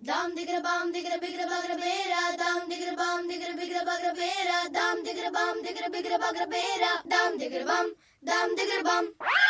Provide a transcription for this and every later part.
Dam digra bam digra bigra bagra bera. Dam digra bam digra bigra bagra bera. Dam digra bam digra bigra bagra bera. Dam digra bam, dam digra bam.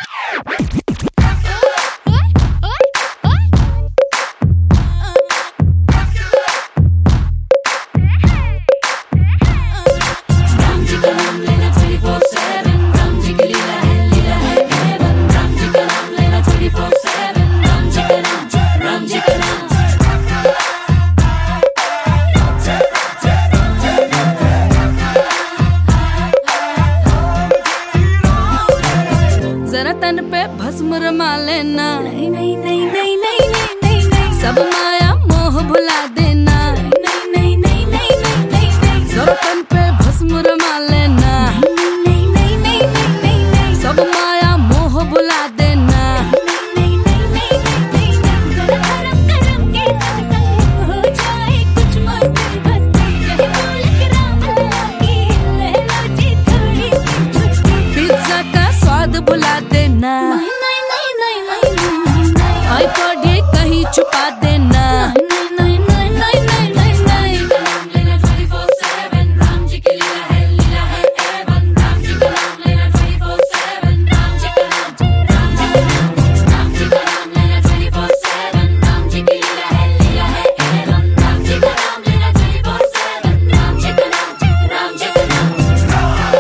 जरा तन पे भस्म रमा लेना, नहीं नहीं नहीं नहीं नहीं नहीं नहीं, सब माया मोह भुला देना, नहीं नहीं नहीं नहीं नहीं नहीं, जरा तन पे भस्म रमा लेना, नहीं नहीं नहीं नहीं नहीं, सब माया मोह भुला देना, नहीं नहीं नहीं नहीं, जरा करम करम के संग हो जाए कुछ मस्ती बस्ती, यही बोल के राम लगी ले लो जी थोड़ी सी छुट्टी, पिज्जा का स्वाद भुला देना, नहीं नहीं नहीं नहीं नहीं नहीं, आईपॉड ये कहीं छुपा देना, नहीं नहीं नहीं नहीं नहीं नहीं नहीं, नाम लेना 24/7 राम जी की लीला है एवन, राम जी का नाम लेना 24/7 राम जी का नाम लेना 24/7 राम जी की लीला है एवन, राम जी का नाम लेना 24/7 राम जी का नाम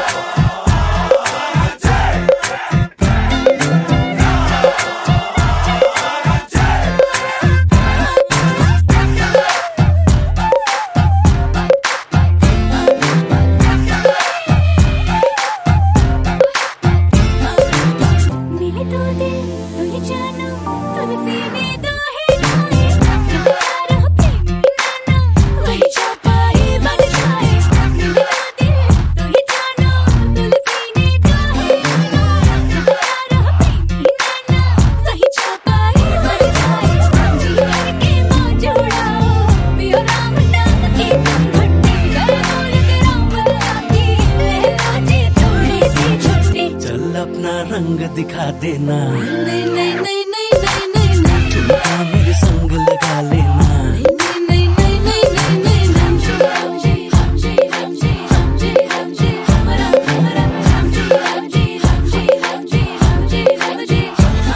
मिले तो दिल तो ये जानो तुमसे में दो है ढाई, प्यार हो प्रेम नाना वही छपाई बन जाए, मिले तो दिल तो ये जानो तुमसे में दो है ढाई, प्यार हो प्रेम नाना वही छपाई बन जाए, जी करके मौज उड़ाओ पियो राम नाम की भट्टी, जय बोल के राम लगी ले लो जी थोड़ी सी छुट्टी, चल अपना रंग दिखा देना, नहीं नहीं नहीं नहीं नहीं नहीं नहीं, ठुमका मेरे संग लगा लेना, नहीं नहीं नहीं नहीं नहीं नहीं, राम जी राम जी राम जी राम जी राम जी राम जी हमरा हमरा Ram ji Ram ji Ram ji Ram ji Ram ji Ram ji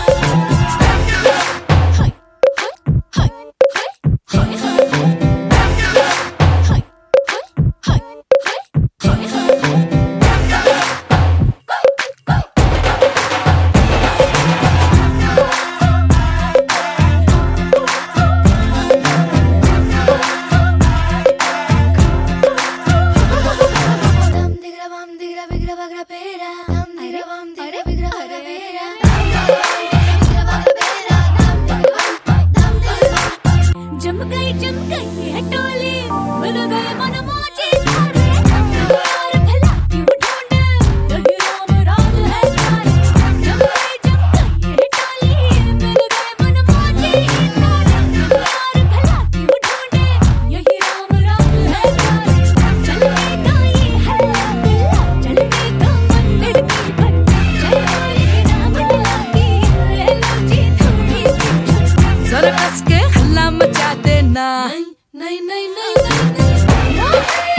Dam digra bam digra bigra bagra bera. Dam digra bam digra bigra bagra bera. Bigra bagra bera. Dam digra bam. जम गई है टोली, बन गए मन मौजे सारे, यार भला क्यों ढूंढे यही राम राज है सारे, जम गई है टोली, बन गए मन मौजे सारे, यार भला क्यों ढूंढे यही राम राज है सारे, चलने का ये है दिल, चलने का मंदिर की भट्टी, जय बोल के राम लगी ले लो जी थोड़ी सी छुट्टी, जरा कस के हल्ला मचा देना, नहीं नहीं नहीं नहीं नहीं नहीं।